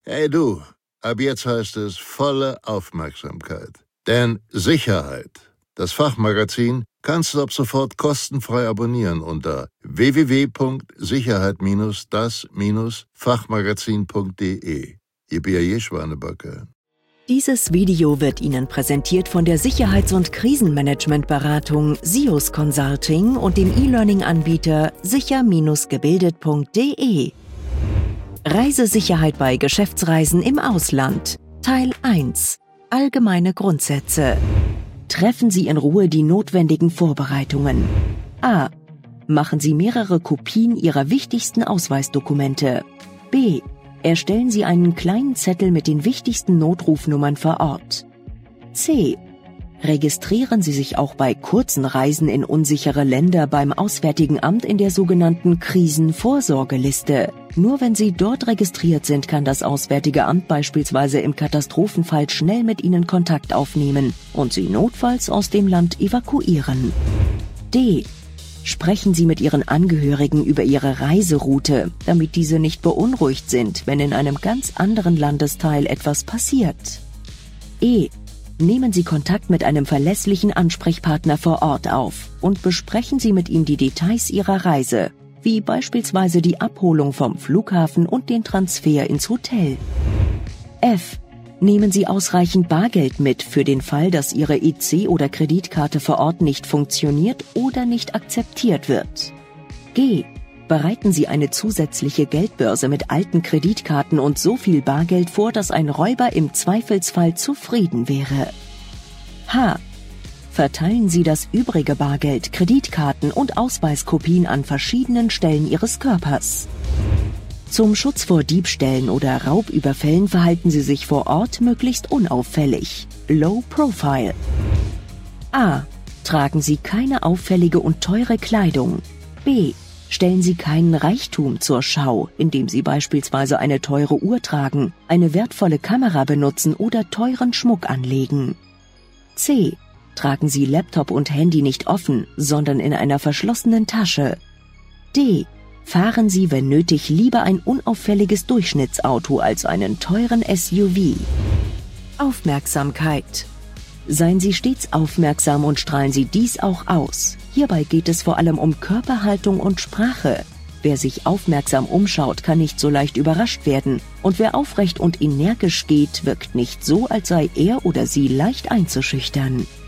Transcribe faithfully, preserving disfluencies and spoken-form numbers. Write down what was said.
Hey du, ab jetzt heißt es volle Aufmerksamkeit. Denn Sicherheit, das Fachmagazin, kannst du ab sofort kostenfrei abonnieren unter w w w punkt sicherheit das Fachmagazin punkt de. Ihr Bier Schwanebacke. Dieses Video wird Ihnen präsentiert von der Sicherheits- und Krisenmanagementberatung SIOS Consulting und dem E-Learning-Anbieter sicher gebildet punkt de. Reisesicherheit bei Geschäftsreisen im Ausland. Teil eins. Allgemeine Grundsätze. Treffen Sie in Ruhe die notwendigen Vorbereitungen. A. Machen Sie mehrere Kopien Ihrer wichtigsten Ausweisdokumente. B. Erstellen Sie einen kleinen Zettel mit den wichtigsten Notrufnummern vor Ort. C. Registrieren Sie sich auch bei kurzen Reisen in unsichere Länder beim Auswärtigen Amt in der sogenannten Krisenvorsorgeliste. Nur wenn Sie dort registriert sind, kann das Auswärtige Amt beispielsweise im Katastrophenfall schnell mit Ihnen Kontakt aufnehmen und Sie notfalls aus dem Land evakuieren. D. Sprechen Sie mit Ihren Angehörigen über Ihre Reiseroute, damit diese nicht beunruhigt sind, wenn in einem ganz anderen Landesteil etwas passiert. E. Nehmen Sie Kontakt mit einem verlässlichen Ansprechpartner vor Ort auf und besprechen Sie mit ihm die Details Ihrer Reise, wie beispielsweise die Abholung vom Flughafen und den Transfer ins Hotel. F. Nehmen Sie ausreichend Bargeld mit für den Fall, dass Ihre E C- oder Kreditkarte vor Ort nicht funktioniert oder nicht akzeptiert wird. G. Bereiten Sie eine zusätzliche Geldbörse mit alten Kreditkarten und so viel Bargeld vor, dass ein Räuber im Zweifelsfall zufrieden wäre. H. Verteilen Sie das übrige Bargeld, Kreditkarten und Ausweiskopien an verschiedenen Stellen Ihres Körpers. Zum Schutz vor Diebstählen oder Raubüberfällen verhalten Sie sich vor Ort möglichst unauffällig. Low Profile. A. Tragen Sie keine auffällige und teure Kleidung. B. Stellen Sie keinen Reichtum zur Schau, indem Sie beispielsweise eine teure Uhr tragen, eine wertvolle Kamera benutzen oder teuren Schmuck anlegen. C. Tragen Sie Laptop und Handy nicht offen, sondern in einer verschlossenen Tasche. D. Fahren Sie, wenn nötig, lieber ein unauffälliges Durchschnittsauto als einen teuren S U V. Aufmerksamkeit. Seien Sie stets aufmerksam und strahlen Sie dies auch aus. Hierbei geht es vor allem um Körperhaltung und Sprache. Wer sich aufmerksam umschaut, kann nicht so leicht überrascht werden. Und wer aufrecht und energisch geht, wirkt nicht so, als sei er oder sie leicht einzuschüchtern.